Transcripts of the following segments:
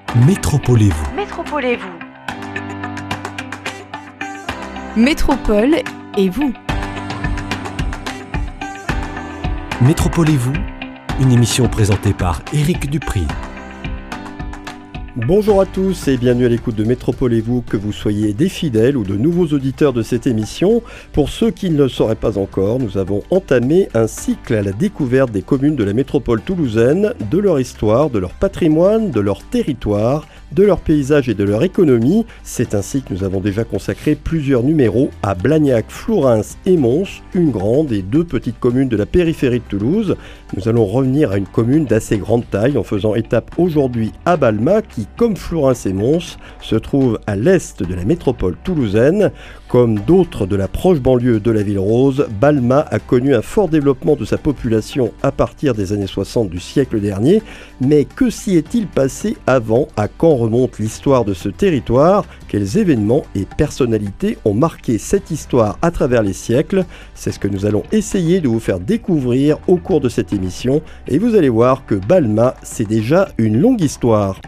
Métropolez-vous. Métropolez-vous. Métropole et vous. Métropolez-vous, une émission présentée par Éric Dupri. Bonjour à tous et bienvenue à l'écoute de Métropolez-vous, que vous soyez des fidèles ou de nouveaux auditeurs de cette émission. Pour ceux qui ne le sauraient pas encore, nous avons entamé un cycle à la découverte des communes de la métropole toulousaine, de leur histoire, de leur patrimoine, de leur territoire, de leur paysage et de leur économie. C'est ainsi que nous avons déjà consacré plusieurs numéros à Blagnac, Flourens et Mons, une grande et deux petites communes de la périphérie de Toulouse. Nous allons revenir à une commune d'assez grande taille en faisant étape aujourd'hui à Balma qui, comme Flourens et Mons, se trouve à l'est de la métropole toulousaine. Comme d'autres de la proche banlieue de la Ville Rose, Balma a connu un fort développement de sa population à partir des années 60 du siècle dernier. Mais que s'y est-il passé avant? À quand remonte l'histoire de ce territoire? Quels événements et personnalités ont marqué cette histoire à travers les siècles? C'est ce que nous allons essayer de vous faire découvrir au cours de cette émission. Et vous allez voir que Balma, c'est déjà une longue histoire.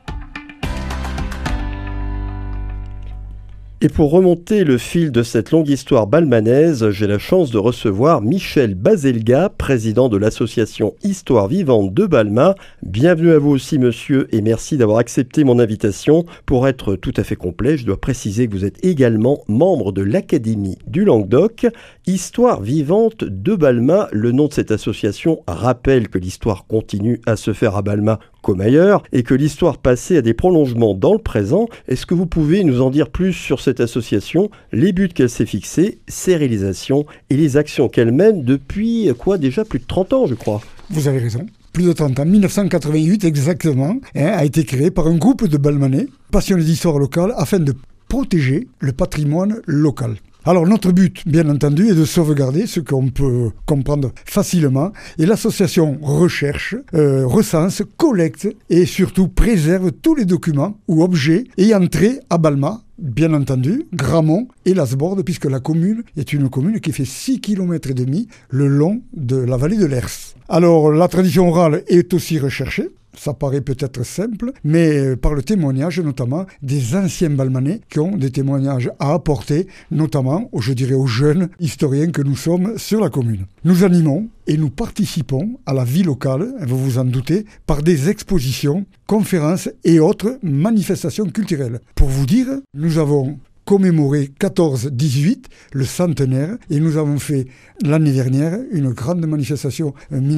Et pour remonter le fil de cette longue histoire balmanaise, j'ai la chance de recevoir Michel Baselga, président de l'association Histoire Vivante de Balma. Bienvenue à vous aussi, monsieur, et merci d'avoir accepté mon invitation. Pour être tout à fait complet, je dois préciser que vous êtes également membre de l'Académie du Languedoc. Histoire Vivante de Balma, le nom de cette association rappelle que l'histoire continue à se faire à Balma comme ailleurs, et que l'histoire passée a des prolongements dans le présent. Est-ce que vous pouvez nous en dire plus sur cette association, les buts qu'elle s'est fixés, ses réalisations et les actions qu'elle mène depuis déjà plus de 30 ans, je crois? Vous avez raison. Plus de 30 ans, 1988 exactement, a été créé par un groupe de Balmanais passionnés d'histoire locale afin de protéger le patrimoine local. Alors notre but, bien entendu, est de sauvegarder ce qu'on peut comprendre facilement, et l'association recherche, recense, collecte et surtout préserve tous les documents ou objets ayant trait à Balma, bien entendu, Gramont et Lasborde, puisque la commune est une commune qui fait 6,5 km le long de la vallée de l'Hers. Alors la tradition orale est aussi recherchée. Ça paraît peut-être simple, mais par le témoignage notamment des anciens Balmanais qui ont des témoignages à apporter, notamment, je dirais, aux jeunes historiens que nous sommes sur la commune. Nous animons et nous participons à la vie locale, vous vous en doutez, par des expositions, conférences et autres manifestations culturelles. Pour vous dire, nous avons commémoré 14-18, le centenaire, et nous avons fait l'année dernière une grande manifestation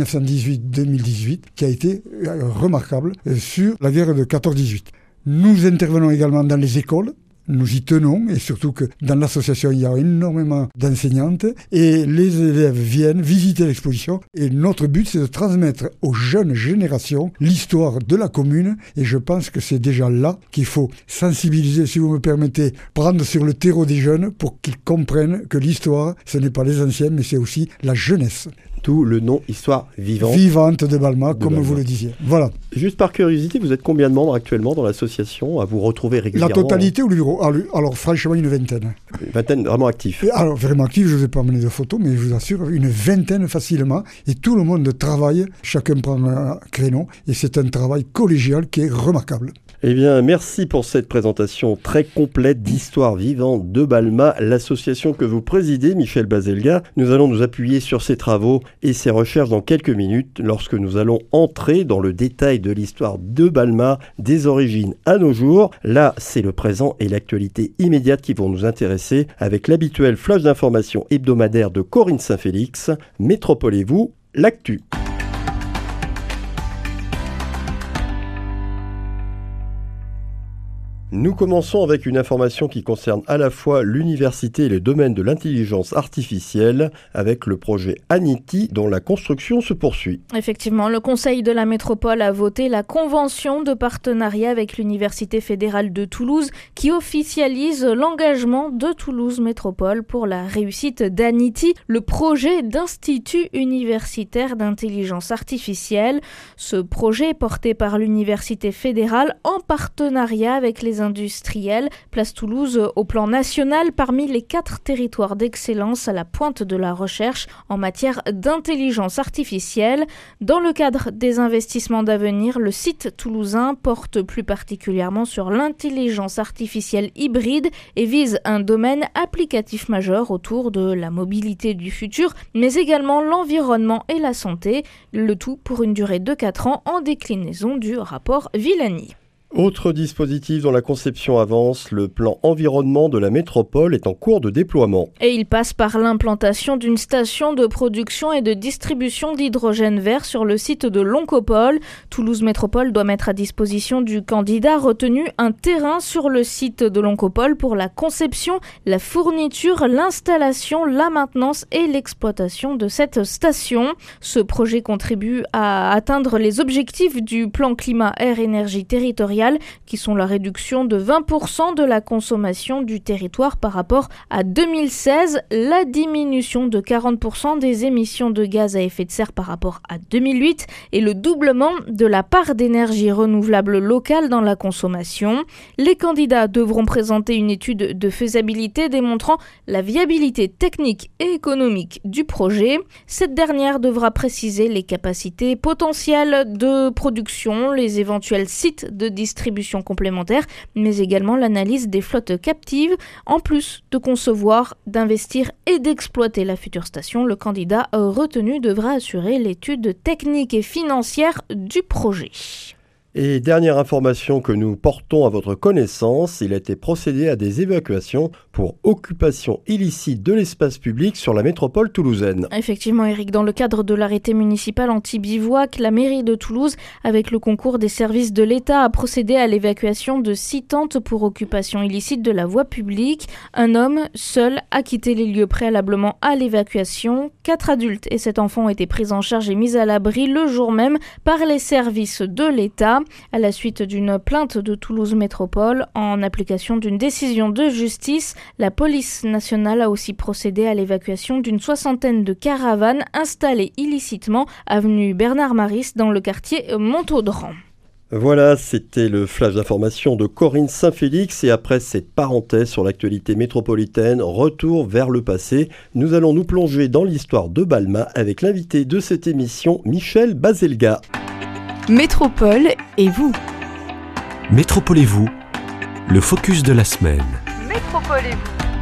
1918-2018 qui a été remarquable sur la guerre de 14-18. Nous intervenons également dans les écoles. Nous y tenons, et surtout que dans l'association, il y a énormément d'enseignantes et les élèves viennent visiter l'exposition. Et notre but, c'est de transmettre aux jeunes générations l'histoire de la commune, et je pense que c'est déjà là qu'il faut sensibiliser, si vous me permettez, prendre sur le terreau des jeunes pour qu'ils comprennent que l'histoire, ce n'est pas les anciens, mais c'est aussi la jeunesse. Tout le nom Histoire Vivante. Vivante de Balma, comme vous le disiez. Voilà. Juste par curiosité, vous êtes combien de membres actuellement dans l'association à vous retrouver régulièrement? La totalité ou le bureau? Alors franchement, une vingtaine. Une vingtaine vraiment actifs? Alors vraiment actifs, je ne vous ai pas amené de photos, mais je vous assure, une vingtaine facilement. Et tout le monde travaille, chacun prend un créneau. Et c'est un travail collégial qui est remarquable. Eh bien, merci pour cette présentation très complète d'Histoire Vivante de Balma, l'association que vous présidez, Michel Baselga. Nous allons nous appuyer sur ses travaux et ses recherches dans quelques minutes, lorsque nous allons entrer dans le détail de l'histoire de Balma, des origines à nos jours. Là, c'est le présent et l'actualité immédiate qui vont nous intéresser, avec l'habituel flash d'information hebdomadaire de Corinne Saint-Félix. Métropolez-vous, l'actu. Nous commençons avec une information qui concerne à la fois l'université et le domaine de l'intelligence artificielle avec le projet Anity dont la construction se poursuit. Effectivement, le Conseil de la métropole a voté la convention de partenariat avec l'Université fédérale de Toulouse qui officialise l'engagement de Toulouse Métropole pour la réussite d'Anity, le projet d'institut universitaire d'intelligence artificielle. Ce projet est porté par l'Université fédérale en partenariat avec les industriels place Toulouse au plan national parmi les 4 territoires d'excellence à la pointe de la recherche en matière d'intelligence artificielle. Dans le cadre des investissements d'avenir, le site toulousain porte plus particulièrement sur l'intelligence artificielle hybride et vise un domaine applicatif majeur autour de la mobilité du futur, mais également l'environnement et la santé, le tout pour une durée de 4 ans en déclinaison du rapport Villani. Autre dispositif dont la conception avance, le plan environnement de la métropole est en cours de déploiement. Et il passe par l'implantation d'une station de production et de distribution d'hydrogène vert sur le site de l'Oncopole. Toulouse Métropole doit mettre à disposition du candidat retenu un terrain sur le site de l'Oncopole pour la conception, la fourniture, l'installation, la maintenance et l'exploitation de cette station. Ce projet contribue à atteindre les objectifs du plan climat-air-énergie territorial qui sont la réduction de 20% de la consommation du territoire par rapport à 2016, la diminution de 40% des émissions de gaz à effet de serre par rapport à 2008 et le doublement de la part d'énergie renouvelable locale dans la consommation. Les candidats devront présenter une étude de faisabilité démontrant la viabilité technique et économique du projet. Cette dernière devra préciser les capacités potentielles de production, les éventuels sites de distribution complémentaire, mais également l'analyse des flottes captives. En plus de concevoir, d'investir et d'exploiter la future station, le candidat retenu devra assurer l'étude technique et financière du projet. Et dernière information que nous portons à votre connaissance, il a été procédé à des évacuations pour occupation illicite de l'espace public sur la métropole toulousaine. Effectivement, Eric, dans le cadre de l'arrêté municipal anti-bivouac, la mairie de Toulouse, avec le concours des services de l'État, a procédé à l'évacuation de 6 tentes pour occupation illicite de la voie publique. Un homme seul a quitté les lieux préalablement à l'évacuation. 4 adultes et 7 enfants ont été pris en charge et mis à l'abri le jour même par les services de l'État. À la suite d'une plainte de Toulouse Métropole, en application d'une décision de justice, la police nationale a aussi procédé à l'évacuation d'une 60aine de caravanes installées illicitement avenue Bernard Maris dans le quartier Montaudran. Voilà, c'était le flash d'information de Corinne Saint-Félix et après cette parenthèse sur l'actualité métropolitaine, retour vers le passé, nous allons nous plonger dans l'histoire de Balma avec l'invité de cette émission, Michel Bazelga. Métropole et vous. Métropole et vous, le focus de la semaine. Métropole et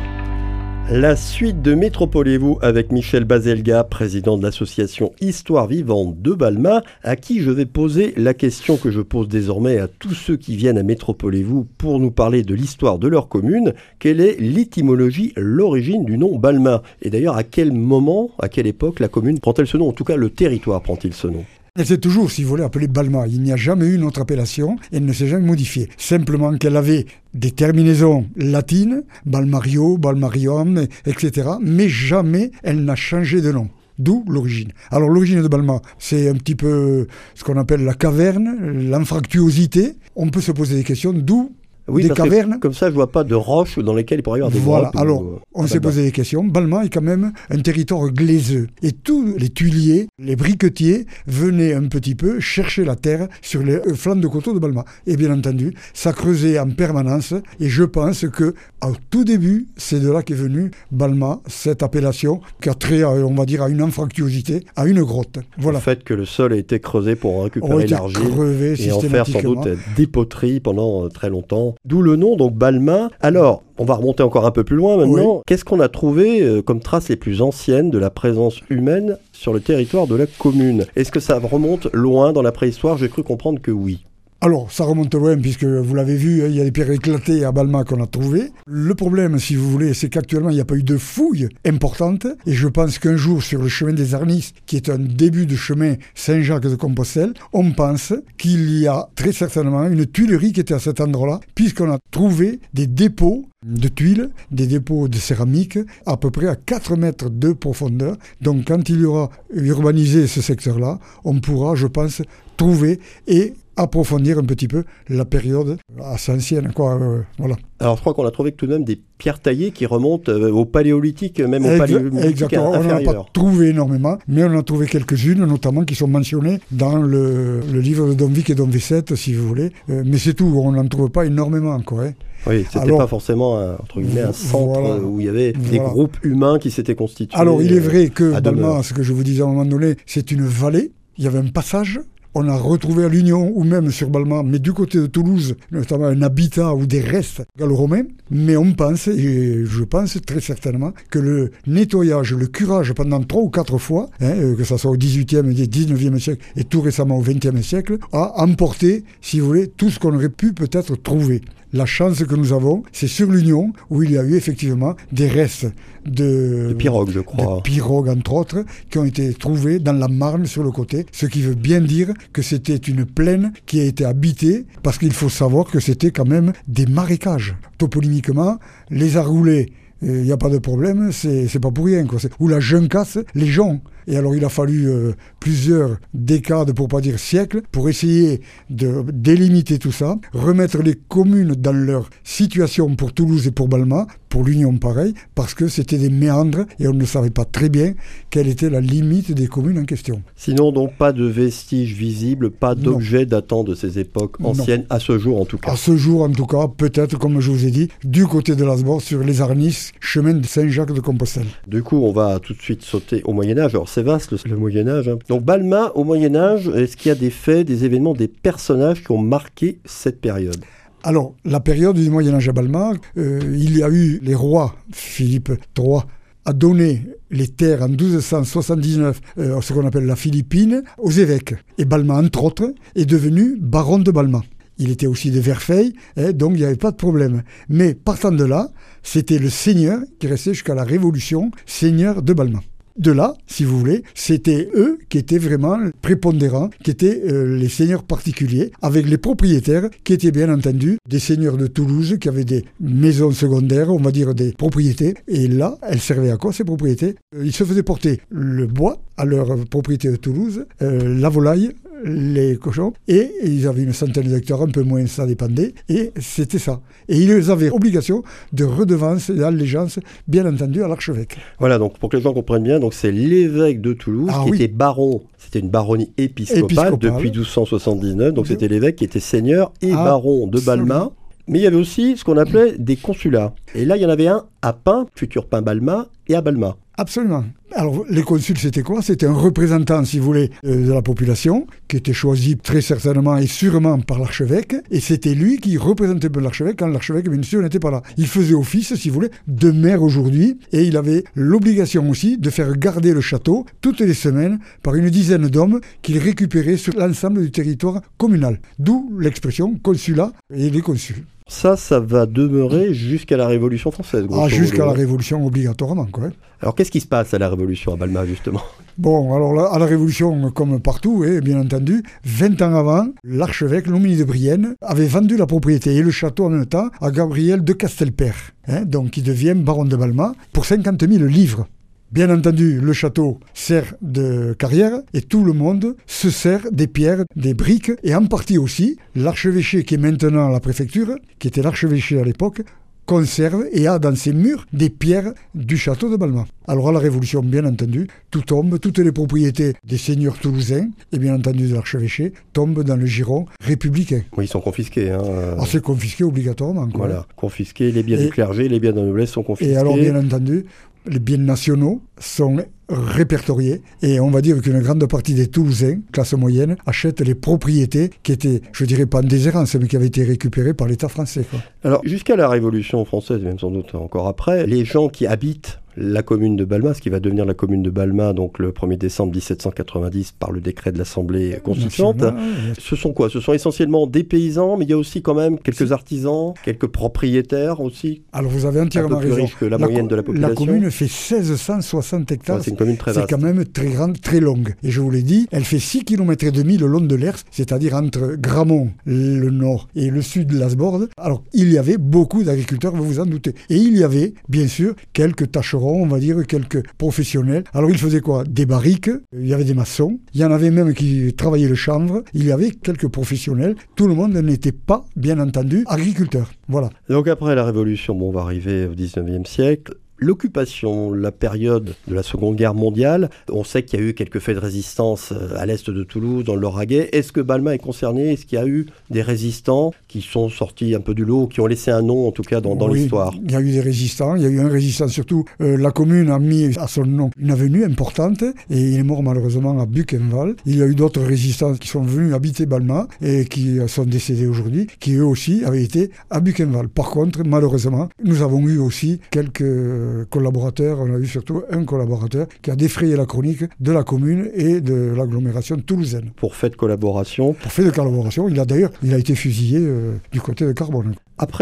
vous. La suite de Métropole et vous avec Michel Bazelga, président de l'association Histoire vivante de Balma, à qui je vais poser la question que je pose désormais à tous ceux qui viennent à Métropole et vous pour nous parler de l'histoire de leur commune. Quelle est l'étymologie, l'origine du nom Balma ? Et d'ailleurs, à quel moment, à quelle époque la commune prend-elle ce nom ? En tout cas, le territoire prend-il ce nom ? Elle s'est toujours, si vous voulez, appelée Balma. Il n'y a jamais eu une autre appellation et elle ne s'est jamais modifiée. Simplement qu'elle avait des terminaisons latines, Balmario, Balmarium, etc. Mais jamais elle n'a changé de nom. D'où l'origine. Alors l'origine de Balma, c'est un petit peu ce qu'on appelle la caverne, l'anfractuosité. On peut se poser des questions, d'où oui, des cavernes. Comme ça, je ne vois pas de roches dans lesquelles il pourrait y avoir des Voilà, grottes. alors on s'est posé des questions. Balma est quand même un territoire glaiseux. Et tous les tuiliers, les briquetiers venaient un petit peu chercher la terre sur les flancs de coteaux de Balma. Et bien entendu, ça creusait en permanence. Et je pense que au tout début, c'est de là qu'est venue Balma, cette appellation qui a trait, on va dire, à une anfractuosité, à une grotte. Voilà. Le fait que le sol a été creusé pour en récupérer l'argile et en faire sans doute des poteries pendant très longtemps. D'où le nom, donc Balma. Alors, on va remonter encore un peu plus loin maintenant. Oui. Qu'est-ce qu'on a trouvé comme traces les plus anciennes de la présence humaine sur le territoire de la commune ? Est-ce que ça remonte loin dans la préhistoire ? J'ai cru comprendre que oui. Alors, ça remonte loin, puisque vous l'avez vu, il y a des pierres éclatées à Balma qu'on a trouvées. Le problème, si vous voulez, c'est qu'actuellement, il n'y a pas eu de fouilles importantes. Et je pense qu'un jour, sur le chemin des Arnis, qui est un début de chemin Saint-Jacques-de-Compostelle, on pense qu'il y a très certainement une tuilerie qui était à cet endroit-là, puisqu'on a trouvé des dépôts de tuiles, des dépôts de céramique, à peu près à 4 mètres de profondeur. Donc, quand il y aura urbanisé ce secteur-là, on pourra, je pense, trouver et approfondir un petit peu la période assez ancienne, quoi. Voilà. Alors je crois qu'on a trouvé tout de même des pierres taillées qui remontent au paléolithique, même au paléolithique exactement. inférieur. On n'en a pas trouvé énormément, mais on en a trouvé quelques-unes, notamment qui sont mentionnées dans le livre de Don Vic et Don Vicette, si vous voulez. Mais c'est tout, on n'en trouve pas énormément encore. Oui, c'était pas forcément un centre où il y avait des groupes humains qui s'étaient constitués. Alors il est vrai que Balma, ce que je vous disais à un moment donné, c'est une vallée, il y avait un passage. On a retrouvé à l'Union ou même sur Balma, mais du côté de Toulouse, notamment un habitat ou des restes gallo-romains. Mais on pense, et je pense très certainement, que le nettoyage, le curage pendant 3 ou 4 fois, que ce soit au XVIIIe et XIXe siècle et tout récemment au XXe siècle, a emporté, si vous voulez, tout ce qu'on aurait pu peut-être trouver. La chance que nous avons, c'est sur l'Union, où il y a eu effectivement des restes de pirogues, je crois. De pirogues, entre autres, qui ont été trouvés dans la Marne sur le côté, ce qui veut bien dire que c'était une plaine qui a été habitée, parce qu'il faut savoir que c'était quand même des marécages. Toponymiquement, les Argoulés, il n'y a pas de problème, c'est pas pour rien, quoi. Ou la Juncasse, les joncs. Et alors il a fallu plusieurs décades, pour pas dire siècles, pour essayer de délimiter tout ça, remettre les communes dans leur situation pour Toulouse et pour Balma, pour l'Union pareil, parce que c'était des méandres et on ne savait pas très bien quelle était la limite des communes en question. Sinon donc pas de vestiges visibles, pas d'objets datant de ces époques anciennes, à ce jour en tout cas. À ce jour en tout cas, peut-être comme je vous ai dit, du côté de l'Asbord sur les Arnis, chemin de Saint-Jacques-de-Compostelle. Du coup on va tout de suite sauter au Moyen-Âge. Alors c'est vaste le Moyen-Âge. Donc Balma au Moyen-Âge, est-ce qu'il y a des faits, des événements, des personnages qui ont marqué cette période ? Alors, la période du Moyen-Âge à Balma, il y a eu les rois, Philippe III a donné les terres en 1279, ce qu'on appelle la Philippine, aux évêques. Et Balma, entre autres, est devenu baron de Balma. Il était aussi de Verfeil, donc il n'y avait pas de problème. Mais partant de là, c'était le seigneur qui restait jusqu'à la Révolution, seigneur de Balma. De là, si vous voulez, c'était eux qui étaient vraiment prépondérants, qui étaient les seigneurs particuliers, avec les propriétaires qui étaient bien entendu des seigneurs de Toulouse, qui avaient des maisons secondaires, on va dire des propriétés. Et là, elles servaient à quoi ces propriétés ? Ils se faisaient porter le bois à leur propriété de Toulouse, la volaille, les cochons, et ils avaient une centaine d'hectares, un peu moins, ça dépendait, et c'était ça. Et ils avaient obligation de redevance et d'allégeance, bien entendu, à l'archevêque. Voilà, donc pour que les gens comprennent bien, donc c'est l'évêque de Toulouse qui était baron, c'était une baronnie épiscopale depuis 1279, donc c'était l'évêque qui était seigneur et baron de Balma. Mais il y avait aussi ce qu'on appelait des consulats. Et là, il y en avait un à Pins, futur Pins-Balma, et à Balma. Absolument. Alors, les consuls, c'était quoi ? C'était un représentant, si vous voulez, de la population, qui était choisi très certainement et sûrement par l'archevêque, et c'était lui qui représentait l'archevêque quand l'archevêque, bien sûr, n'était pas là. Il faisait office, si vous voulez, de maire aujourd'hui, et il avait l'obligation aussi de faire garder le château toutes les semaines par une dizaine d'hommes qu'il récupérait sur l'ensemble du territoire communal. D'où l'expression consulat et les consuls. Ça va demeurer jusqu'à la Révolution française. Jusqu'à la Révolution, obligatoirement, quoi. Alors, qu'est-ce qui se passe à la Révolution à Balma, justement ? Bon, alors là, à la Révolution, comme partout, bien entendu, 20 ans avant, l'archevêque, Lomini de Brienne, avait vendu la propriété et le château en même temps à Gabriel de Castelpère, donc qui devient baron de Balma, pour 50 000 livres. Bien entendu, le château sert de carrière et tout le monde se sert des pierres, des briques et en partie aussi, l'archevêché qui est maintenant à la préfecture, qui était l'archevêché à l'époque, conserve et a dans ses murs des pierres du château de Balma. Alors à la Révolution, bien entendu, tout tombe, toutes les propriétés des seigneurs toulousains et bien entendu de l'archevêché tombent dans le giron républicain. Oui, ils sont confisqués. C'est confisqué obligatoirement. Quoi. Voilà, confisqués, les biens du clergé, les biens de la noblesse sont confisqués. Et alors bien entendu, les biens nationaux sont répertoriés et on va dire qu'une grande partie des Toulousains, classe moyenne, achètent les propriétés qui étaient, je dirais pas en déshérence, mais qui avaient été récupérées par l'État français. Quoi. Alors jusqu'à la Révolution française, même sans doute encore après, les gens qui habitent la commune de Balma, ce qui va devenir la commune de Balma, donc le 1er décembre 1790 par le décret de l'Assemblée constituante. Ce sont quoi ? Ce sont essentiellement des paysans, mais il y a aussi quand même quelques artisans, quelques propriétaires aussi. Alors vous avez entièrement un peu plus raison. Riche que la moyenne de la population. La commune fait 1660 hectares. Ouais, c'est une commune très vaste. C'est quand même très grande, très longue. Et je vous l'ai dit, elle fait 6,5 km le long de l'Ers, c'est-à-dire entre Gramont, le nord, et le sud de l'Asbord. Alors il y avait beaucoup d'agriculteurs, vous vous en doutez. Et il y avait, bien sûr, quelques tâcherons forgerons, on va dire, quelques professionnels. Alors ils faisaient quoi? Des barriques, il y avait des maçons, il y en avait même qui travaillaient le chanvre, il y avait quelques professionnels. Tout le monde n'était pas, bien entendu, agriculteur. Voilà. Donc après la Révolution, on va arriver au 19e siècle. L'occupation, la période de la Seconde Guerre mondiale, on sait qu'il y a eu quelques faits de résistance à l'est de Toulouse, dans le Lauragais. Est-ce que Balma est concerné? Est-ce qu'il y a eu des résistants qui sont sortis un peu du lot, qui ont laissé un nom en tout cas dans l'histoire? Il y a eu des résistants, il y a eu un résistant surtout. La commune a mis à son nom une avenue importante et il est mort malheureusement à Buchenwald. Il y a eu d'autres résistants qui sont venus habiter Balma et qui sont décédés aujourd'hui, qui eux aussi avaient été à Buchenwald. Par contre, malheureusement, nous avons eu aussi quelques collaborateurs, on a eu surtout un collaborateur qui a défrayé la chronique de la commune et de l'agglomération toulousaine. Pour fait de collaboration. Pour fait de collaboration, il a été fusillé du côté de Carbone. Après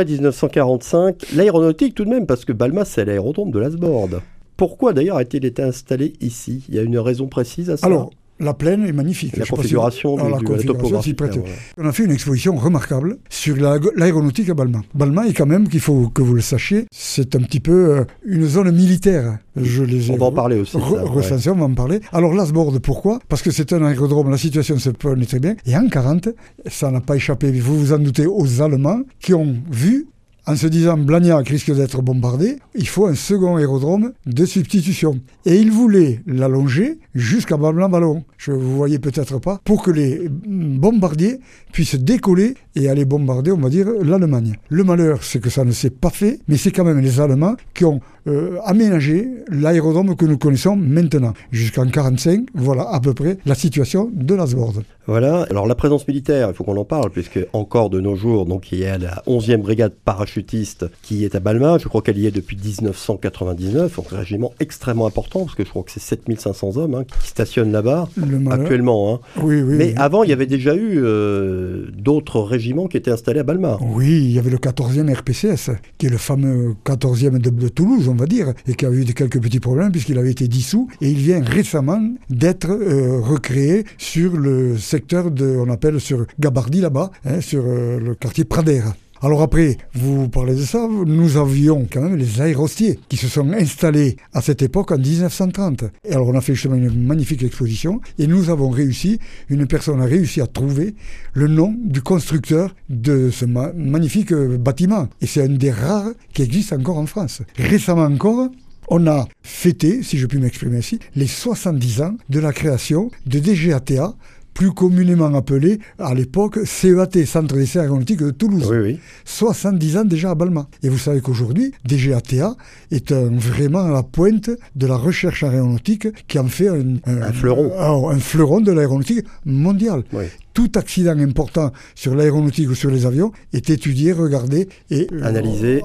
1945, l'aéronautique tout de même, parce que Balma c'est l'aérodrome de Lasborde. Pourquoi d'ailleurs a-t-il été installé ici? Il y a une raison précise à ça? Alors, la plaine est magnifique. La configuration la topographie. On a fait une exposition remarquable sur l'aéronautique à Balma. Balma est quand même, qu'il faut que vous le sachiez, c'est un petit peu une zone militaire. On va en parler aussi. Recensé, on va en parler. Alors Lasborde, pourquoi? Parce que c'est un aérodrome, la situation se connaît très bien. Et en 1940, ça n'a pas échappé, vous vous en doutez, aux Allemands qui ont vu, en se disant Blagnac risque d'être bombardé, il faut un second aérodrome de substitution. Et ils voulaient l'allonger jusqu'à Balma-Vallon. Je vous voyez peut-être pas, pour que les bombardiers puissent décoller et aller bombarder, on va dire, l'Allemagne. Le malheur, c'est que ça ne s'est pas fait, mais c'est quand même les Allemands qui ont aménagé l'aérodrome que nous connaissons maintenant. Jusqu'en 1945, voilà à peu près la situation de Lasborde. Voilà, alors la présence militaire, il faut qu'on en parle, puisque encore de nos jours, donc il y a la 11e brigade parachutiste qui est à Balma, je crois qu'elle y est depuis 1999, donc un régiment extrêmement important, parce que je crois que c'est 7500 hommes qui stationnent là-bas, actuellement. Oui, mais avant, il y avait déjà eu d'autres régiments qui étaient installés à Balma. Oui, il y avait le 14e RPCS, qui est le fameux 14e de Toulouse, on va dire, et qui a eu quelques petits problèmes, puisqu'il avait été dissous, et il vient récemment d'être recréé sur le secteur on appelle sur Gabardy là-bas, sur le quartier Pradère. Alors après, vous parlez de ça, nous avions quand même les aérostiers qui se sont installés à cette époque en 1930. Et alors on a fait justement une magnifique exposition et nous avons réussi, une personne a réussi à trouver le nom du constructeur de ce magnifique bâtiment. Et c'est un des rares qui existe encore en France. Récemment encore, on a fêté, si je puis m'exprimer ainsi, les 70 ans de la création de DGATA, plus communément appelé à l'époque CEAT, Centre d'essais aéronautiques de Toulouse. Oui. 70 ans déjà à Balma. Et vous savez qu'aujourd'hui, DGATA est vraiment à la pointe de la recherche aéronautique qui en fait un fleuron. Un fleuron de l'aéronautique mondiale. Oui. Tout accident important sur l'aéronautique ou sur les avions est étudié, regardé et analysé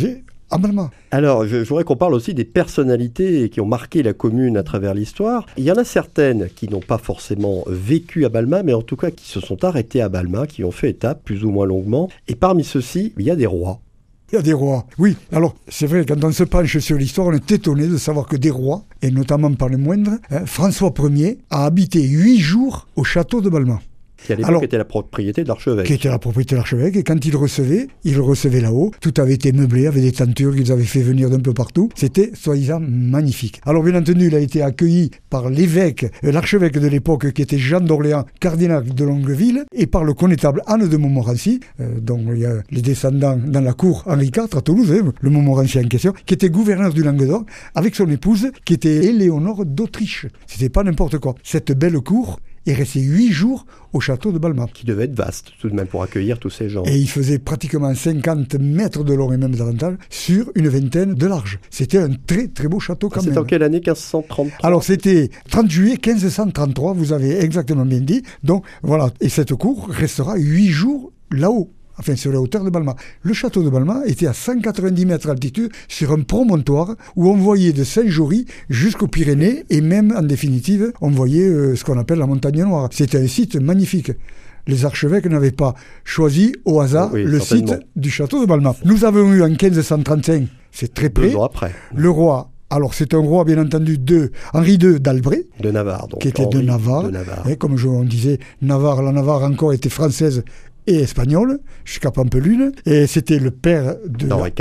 à Balma. Alors, je voudrais qu'on parle aussi des personnalités qui ont marqué la commune à travers l'histoire. Il y en a certaines qui n'ont pas forcément vécu à Balma, mais en tout cas qui se sont arrêtées à Balma, qui ont fait étape plus ou moins longuement. Et parmi ceux-ci, il y a des rois. Il y a des rois, oui. Alors, c'est vrai, quand on se penche sur l'histoire, on est étonné de savoir que des rois, et notamment par les moindres, François Ier a habité 8 jours au château de Balma. Qui à l'époque était la propriété de l'archevêque. Qui était la propriété de l'archevêque. Et quand il le recevait là-haut. Tout avait été meublé avec des tentures qu'ils avaient fait venir d'un peu partout. C'était, soi-disant, magnifique. Alors, bien entendu, il a été accueilli par l'évêque, l'archevêque de l'époque, qui était Jean d'Orléans, cardinal de Longueville, et par le connétable Anne de Montmorency, dont il y a les descendants dans la cour Henri IV à Toulouse, le Montmorency en question, qui était gouverneur du Languedoc, avec son épouse, qui était Éléonore d'Autriche. C'était pas n'importe quoi. Cette belle cour est resté 8 jours au château de Balma. Qui devait être vaste, tout de même, pour accueillir tous ces gens. Et il faisait pratiquement 50 mètres de long et même davantage, sur une vingtaine de large. C'était un très très beau château quand même. C'était en quelle année? 1533? Alors c'était 30 juillet 1533, vous avez exactement bien dit. Donc voilà, et cette cour restera 8 jours là-haut. Enfin, sur la hauteur de Balma. Le château de Balma était à 190 mètres d'altitude sur un promontoire où on voyait de Saint-Jory jusqu'aux Pyrénées et même, en définitive, on voyait ce qu'on appelle la Montagne Noire. C'était un site magnifique. Les archevêques n'avaient pas choisi au hasard le site du château de Balma. Nous avons eu en 1535, c'est très près, 2 ans après, le roi. Alors, c'est un roi, bien entendu, Henri II d'Albret. De Navarre, donc. Qui était de Navarre. Et comme on disait, la Navarre encore était française et espagnol, jusqu'à Pampelune. Et c'était le père de Henri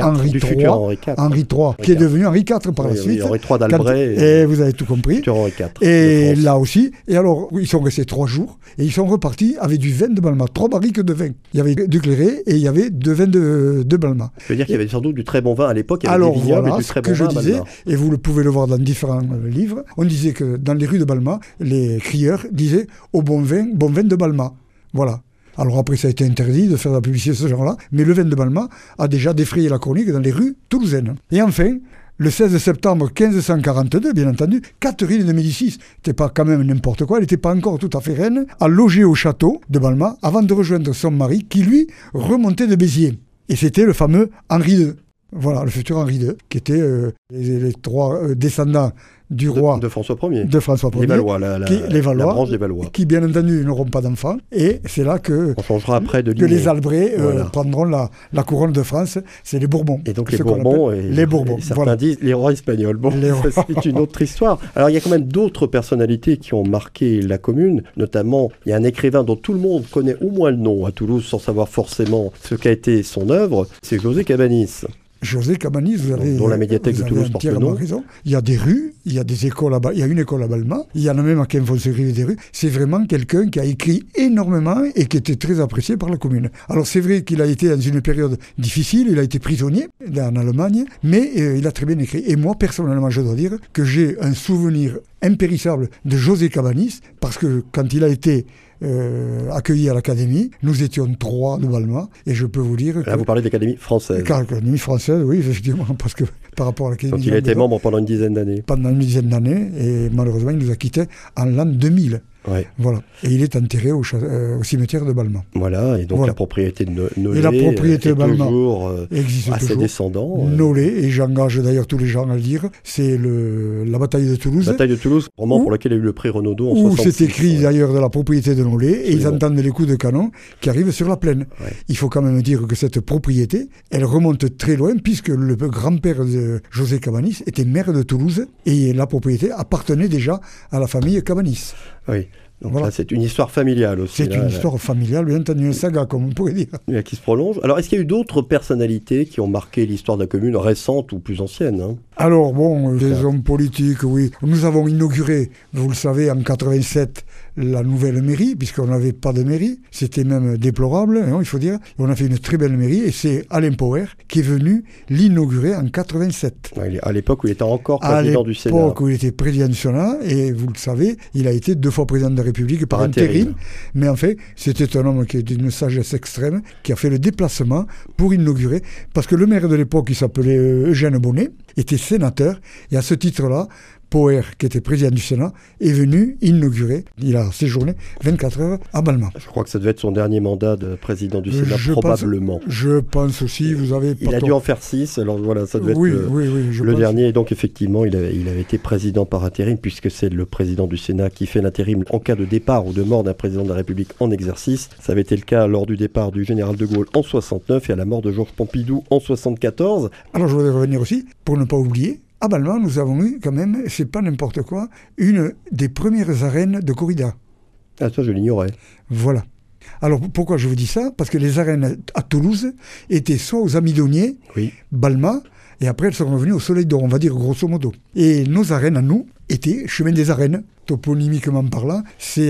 III, qui est devenu Henri IV par la suite. Henri III d'Albret. Et vous avez tout compris. Henri IV. Et là aussi. Et alors, ils sont restés 3 jours et ils sont repartis avec du vin de Balma. 3 barriques de vin. Il y avait du clairé et il y avait de vin de Balma. Je veux dire qu'il y avait sans doute du très bon vin à l'époque. Il y avait des vignobles et du très bon vin à Balma. Et vous pouvez le voir dans différents livres. On disait que dans les rues de Balma, les crieurs disaient au bon vin de Balma. Voilà. Alors après, ça a été interdit de faire de la publicité de ce genre-là, mais le vin de Balma a déjà défrayé la chronique dans les rues toulousaines. Et enfin, le 16 septembre 1542, bien entendu, Catherine de Médicis, c'était pas quand même n'importe quoi, elle n'était pas encore tout à fait reine, a logé au château de Balma avant de rejoindre son mari qui, lui, remontait de Béziers. Et c'était le fameux Henri II. Voilà, le futur Henri II, qui était les 3 descendants du roi de François Ier. Les Valois, la branche des Valois. Qui, bien entendu, n'auront pas d'enfants. Et c'est là que, on changera après de que les Albret prendront la couronne de France. C'est les Bourbons. Et donc les Bourbons, certains disent les rois espagnols. Bon, ça, c'est une autre histoire. Alors il y a quand même d'autres personnalités qui ont marqué la commune. Notamment, il y a un écrivain dont tout le monde connaît au moins le nom à Toulouse, sans savoir forcément ce qu'a été son œuvre. C'est José Cabanis. José Cabanis, dont la médiathèque de Toulouse porte le nom. Il y a des rues, il y a des écoles il y a une école à Balma, il y en a même à Quinfoncerie des rues. C'est vraiment quelqu'un qui a écrit énormément et qui était très apprécié par la commune. Alors c'est vrai qu'il a été dans une période difficile, il a été prisonnier en Allemagne, mais il a très bien écrit. Et moi, personnellement, je dois dire que j'ai un souvenir impérissable de José Cabanis, parce que quand il a été accueillis à l'Académie. Nous étions 3 de Balma et je peux vous dire que... Là, vous parlez de l'Académie française. L'Académie française, oui, effectivement, parce que par rapport à l'Académie... Donc il a été membre pendant une dizaine d'années. Pendant une dizaine d'années et malheureusement il nous a quittés en l'an 2000. Ouais. Voilà. Et il est enterré au cimetière de Balma. Voilà, et donc la propriété de Nollet et la propriété de Balma toujours existe à ses toujours. Descendants. Nollet, et j'engage d'ailleurs tous les gens à le dire, c'est la bataille de Toulouse. La bataille de Toulouse, roman pour lequel il y a eu le prix Renaudot en 66. Où c'est écrit d'ailleurs de la propriété de Nollet, et ils entendent les coups de canon qui arrivent sur la plaine. Ouais. Il faut quand même dire que cette propriété, elle remonte très loin, puisque le grand-père de José Cabanis était maire de Toulouse, et la propriété appartenait déjà à la famille Cabanis. Oui. Donc voilà. Là, c'est une histoire familiale aussi. C'est une histoire familiale, bien entendu, une saga, comme on pourrait dire. Qui se prolonge. Alors, est-ce qu'il y a eu d'autres personnalités qui ont marqué l'histoire de la commune, récente ou plus ancienne, hein? Alors, bon, des hommes politiques, oui. Nous avons inauguré, vous le savez, en 87, la nouvelle mairie, puisqu'on n'avait pas de mairie. C'était même déplorable, hein, il faut dire. On a fait une très belle mairie, et c'est Alain Poher qui est venu l'inaugurer en 87. À l'époque où il était encore président du Sénat. À l'époque où il était président du Sénat, et vous le savez, il a été 2 fois président de la République par intérim. Mais en fait, c'était un homme qui est d'une sagesse extrême, qui a fait le déplacement pour inaugurer, parce que le maire de l'époque, qui s'appelait Eugène Bonnet, était sénateur, et à ce titre-là, Poher, qui était président du Sénat, est venu inaugurer, il a séjourné 24 heures à Balma. Je crois que ça devait être son dernier mandat de président du Sénat, probablement. Je pense aussi, vous avez... Il a dû en faire 6, alors voilà, ça devait être le dernier. Et donc effectivement, il avait été président par intérim, puisque c'est le président du Sénat qui fait l'intérim en cas de départ ou de mort d'un président de la République en exercice. Ça avait été le cas lors du départ du général de Gaulle en 69 et à la mort de Georges Pompidou en 74. Alors je voudrais revenir aussi, pour ne pas oublier, à Balma, nous avons eu quand même, c'est pas n'importe quoi, une des premières arènes de corrida. Ah, ça, je l'ignorais. Voilà. Alors, pourquoi je vous dis ça? Parce que les arènes à Toulouse étaient soit aux Amidonniers, Balma, et après elles sont revenues au Soleil d'Or, on va dire grosso modo. Et nos arènes à nous étaient Chemin des Arènes. Toponymiquement parlant,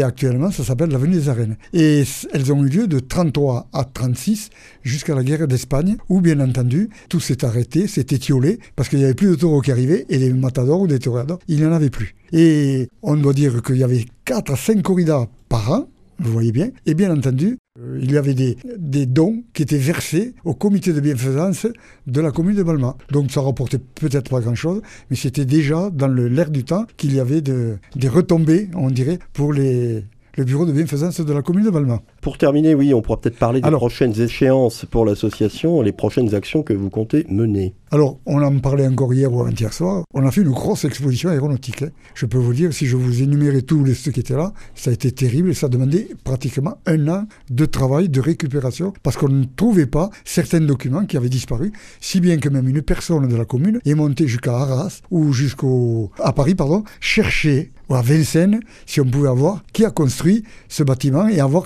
ça s'appelle l'avenue des Arènes. Et elles ont eu lieu de 33 à 36 jusqu'à la guerre d'Espagne, où bien entendu, tout s'est arrêté, s'est étiolé, parce qu'il n'y avait plus de taureaux qui arrivaient, et des matadors ou des toréadors, il n'y en avait plus. Et on doit dire qu'il y avait 4 à 5 corridas par an, vous voyez bien, et bien entendu, il y avait des dons qui étaient versés au comité de bienfaisance de la commune de Balma. Donc ça rapportait peut-être pas grand-chose, mais c'était déjà dans l'air du temps qu'il y avait des retombées, on dirait, pour le bureau de bienfaisance de la commune de Balma. Pour terminer, oui, on pourra peut-être parler des prochaines échéances pour l'association, les prochaines actions que vous comptez mener. Alors, on en parlait encore hier ou avant-hier soir, on a fait une grosse exposition aéronautique. Je peux vous dire, si je vous énumérais tous ceux qui étaient là, ça a été terrible et ça demandait pratiquement 1 an de travail, de récupération, parce qu'on ne trouvait pas certains documents qui avaient disparu, si bien que même une personne de la commune est montée jusqu'à Arras, ou à Paris, chercher, ou à Vincennes, si on pouvait avoir, qui a construit ce bâtiment et avoir quelques données.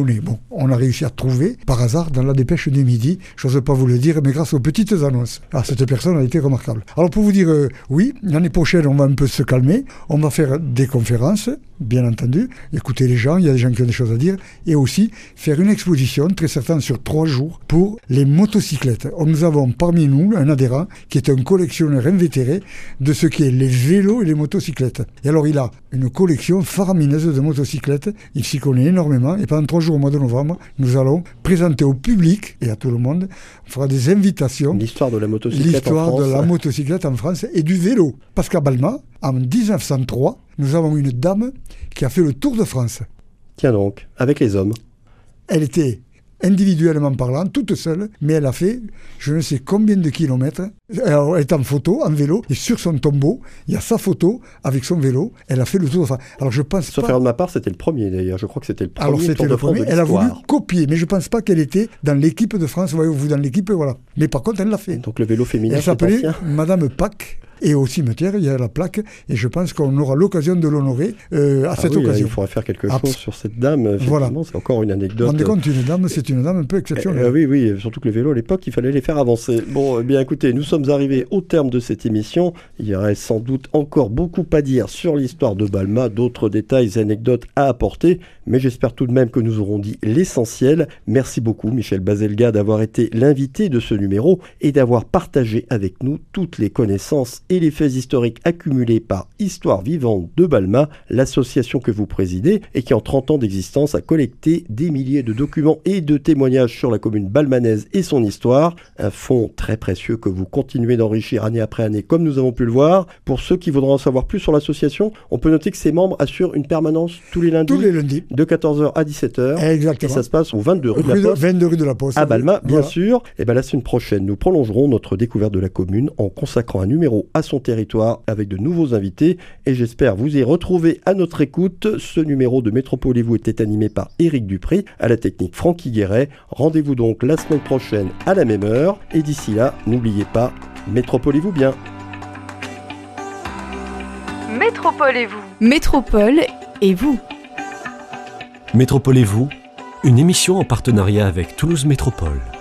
données. Bon, on a réussi à trouver, par hasard, dans la dépêche du midi, j'ose pas vous le dire, mais grâce aux petites annonces. Ah, cette personne a été remarquable. Alors pour vous dire, oui, l'année prochaine, on va un peu se calmer, on va faire des conférences, bien entendu, écouter les gens, il y a des gens qui ont des choses à dire, et aussi faire une exposition, très certaine, sur 3 jours, pour les motocyclettes. Nous avons parmi nous un adhérent qui est un collectionneur invétéré de ce qui est les vélos et les motocyclettes. Et alors il a une collection faramineuse de motocyclettes, il s'y connaît énormément, et pendant 3 jours au mois de novembre, nous allons présenter au public et à tout le monde, on fera des invitations. L'histoire de la motocyclette en France. L'histoire de la motocyclette en France et du vélo. Parce qu'à Balma, en 1903, nous avons une dame qui a fait le Tour de France. Tiens donc, avec les hommes. Elle était individuellement parlant, toute seule, mais elle a fait je ne sais combien de kilomètres. Elle est en photo, en vélo, et sur son tombeau, il y a sa photo avec son vélo. Elle a fait le Tour de France. Alors je pense Sauf erreur de ma part, c'était le premier d'ailleurs. Je crois que c'était le premier. Alors c'était le premier. Elle a voulu copier, mais je ne pense pas qu'elle était dans l'équipe de France. Voyez-vous, dans l'équipe, voilà. Mais par contre, elle l'a fait. Donc le vélo féminin. Elle s'appelait Madame Pack. Et au cimetière, il y a la plaque, et je pense qu'on aura l'occasion de l'honorer à cette occasion. Il faudra faire quelque chose sur cette dame. Voilà. C'est encore une anecdote. Rendez compte, une dame, c'est une dame un peu exceptionnelle. Oui, surtout que les vélos à l'époque, il fallait les faire avancer. Bon, bien écoutez, nous sommes arrivés au terme de cette émission. Il y aurait sans doute encore beaucoup à dire sur l'histoire de Balma, d'autres détails et anecdotes à apporter, mais j'espère tout de même que nous aurons dit l'essentiel. Merci beaucoup, Michel Baselga, d'avoir été l'invité de ce numéro et d'avoir partagé avec nous toutes les connaissances et les faits historiques accumulés par Histoire Vivante de Balma, l'association que vous présidez et qui en 30 ans d'existence a collecté des milliers de documents et de témoignages sur la commune balmanaise et son histoire. Un fonds très précieux que vous continuez d'enrichir année après année comme nous avons pu le voir. Pour ceux qui voudront en savoir plus sur l'association, on peut noter que ses membres assurent une permanence tous les lundis de 14h à 17h. Exactement. Et ça se passe au 22 rue de la Poste. 22 rue de la Poste. À Balma, bien sûr. Et bien la semaine prochaine, nous prolongerons notre découverte de la commune en consacrant un numéro à son territoire avec de nouveaux invités. Et j'espère vous y retrouver à notre écoute. Ce numéro de Métropolez-vous était animé par Éric Dupry, à la technique Francky Guéret. Rendez-vous donc la semaine prochaine à la même heure. Et d'ici là, n'oubliez pas, métropolez-vous bien. Métropolez-vous. Métropole et vous. Métropolez-vous, une émission en partenariat avec Toulouse Métropole.